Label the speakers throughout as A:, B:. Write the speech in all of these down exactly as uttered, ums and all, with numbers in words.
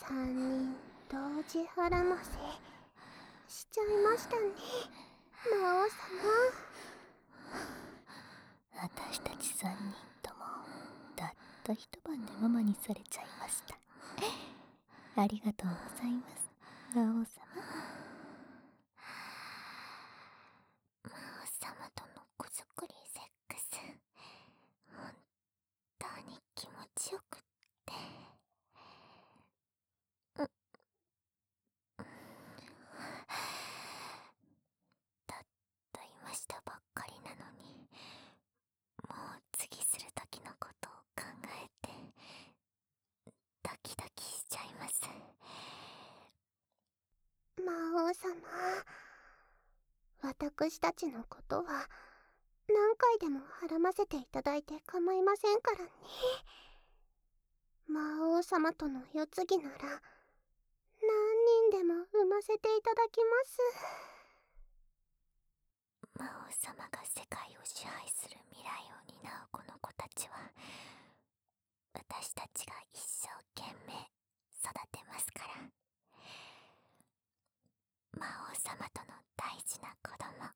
A: 三人同時腹ませしちゃいましたね、魔王様。
B: 私たち三人ともたった一晩でママにされちゃいました。ありがとうございます、魔王様。
C: 魔王様との子作りセックス、本当に気持ちよくって。うったった今したばっかりなのに、もう次する時のことを考えてドキドキしちゃいます。
A: 魔王様、私たちのことは何回でも孕ませていただいて構いませんからね。魔王様との世継ぎなら何人でも産ませていただきます。
C: 魔王様が世界を支配する未来を担うこの子たちは、私たちが一生懸命育てますから。魔王様との大事な子供、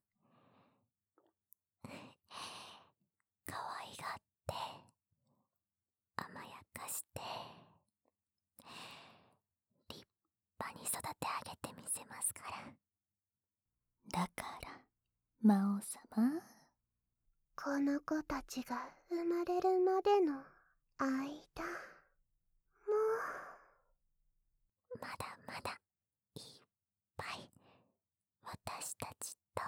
C: 可愛がって甘やかして立派に育て上げてみせますから。
B: だから魔王様、
A: この子たちが生まれるまでの間も
C: まだまだいっぱい私たちと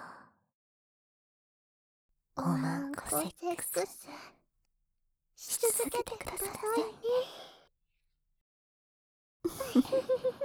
A: おまんこセックスし続けてくださいね。